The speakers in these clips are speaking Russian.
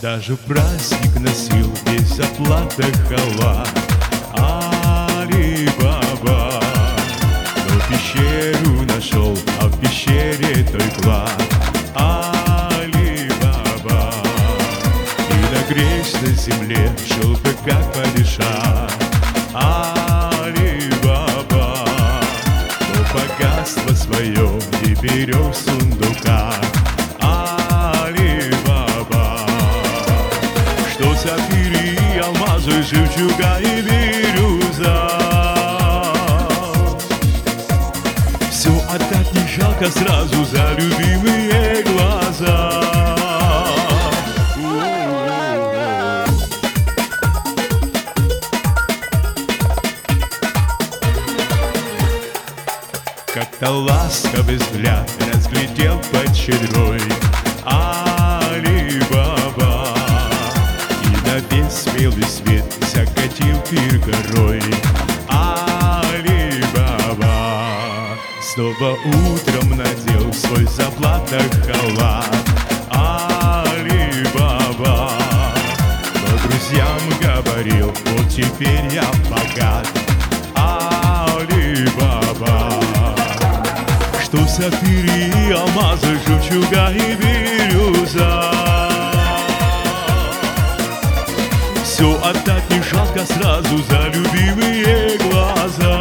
Даже праздник носил без оплаты халат Али-Баба. Но пещеру нашел, а в пещере той клад Али-Баба. И нагреешь на земле жил бы как падиша Али-Баба. Но богатство свое не берет сундука Али-Баба. Что сапфиры и алмазы, жемчуга и бирюза, все отдать не жалко сразу за любимые глаза. Как-то ласковый взгляд разглядел под щедрой Али-Баба. И на весь смелый свет закатил пир горой Али-Баба. Снова утром надел свой заплаток халат Али-Баба. Но друзьям говорил, вот теперь я богат Али-Баба. Что сапфиры и алмазы, жемчуга и бирюза, все отдать не жалко сразу за любимые глаза.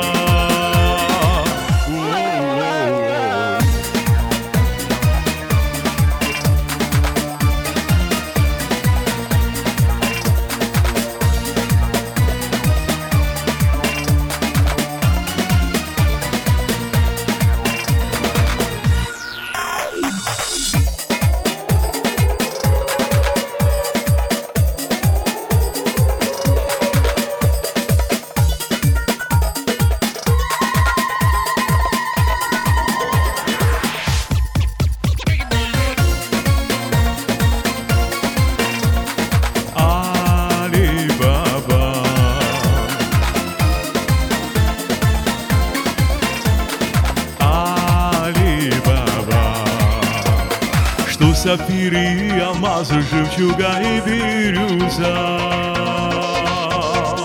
Что сапфиры и алмазы, жемчуга и бирюза,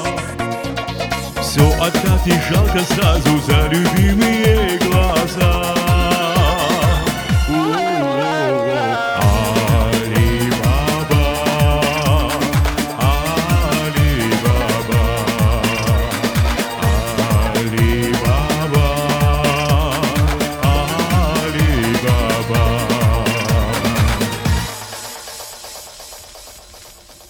все отдать не жалко сразу за любимые глаза.